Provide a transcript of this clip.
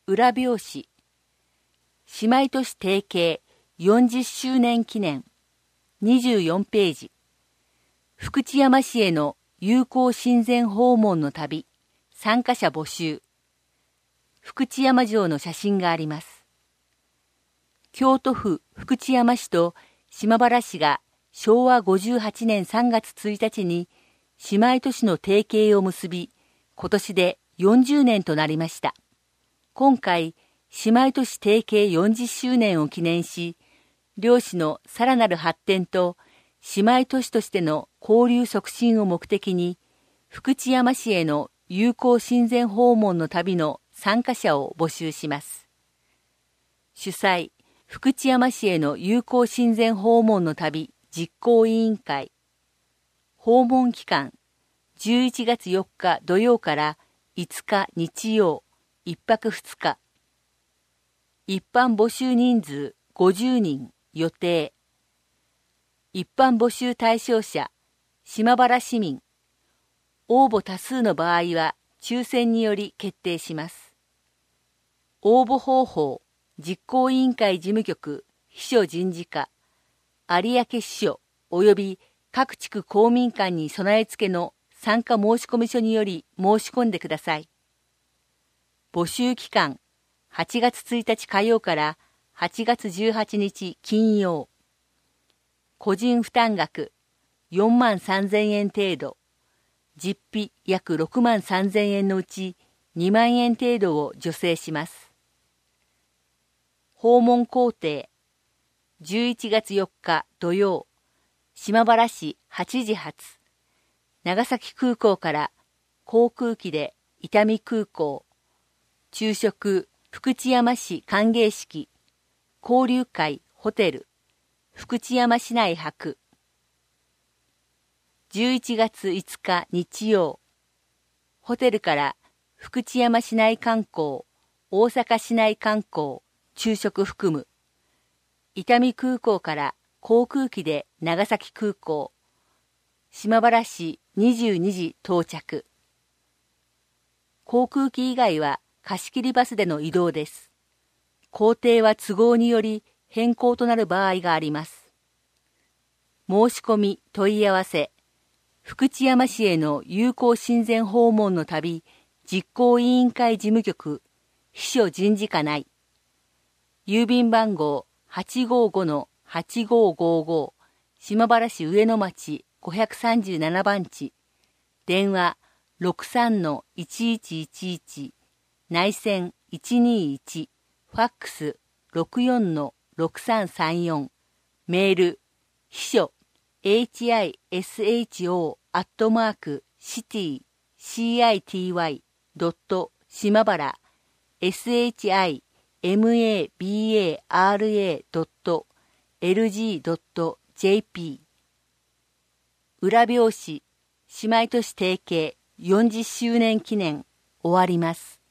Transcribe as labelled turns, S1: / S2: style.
S1: 裏表紙姉妹都市提携40周年記念24ページ福知山市への友好親善訪問の旅参加者募集福知山城の写真があります。京都府福知山市と島原市が昭和58年3月1日に姉妹都市の提携を結び、今年で40年となりました。今回、姉妹都市提携40周年を記念し、両市のさらなる発展と姉妹都市としての交流促進を目的に、福知山市への友好親善訪問の旅の参加者を募集します。主催、福知山市への友好親善訪問の旅実行委員会。訪問期間、11月4日土曜から5日日曜、1泊2日。一般募集人数50人予定。一般募集対象者、島原市民。応募多数の場合は抽選により決定します。応募方法、実行委員会事務局、秘書人事課、有明支所及び各地区公民館に備え付けの参加申込書により申し込んでください。募集期間、8月1日火曜から8月18日金曜。個人負担額43,000円程度。実費約63,000円のうち2万円程度を助成します。訪問行程。11月4日土曜。島原市8時発。長崎空港から航空機で伊丹空港。昼食福知山市歓迎式。交流会ホテル。福知山市内泊。11月5日日曜。ホテルから福知山市内観光、大阪市内観光、昼食含む。伊丹空港から航空機で長崎空港。島原市22時到着。航空機以外は貸し切りバスでの移動です。行程は都合により変更となる場合があります。申し込み問い合わせ。福知山市への友好親善訪問の旅実行委員会事務局秘書人事課内。郵便番号 855-8555 島原市上野町537番地。電話 63-1111 内線121ファックス 64-6334 メール秘書hisho@city.city.shimabara shimabara.lg.jp 裏表紙姉妹都市提携40周年記念終わります。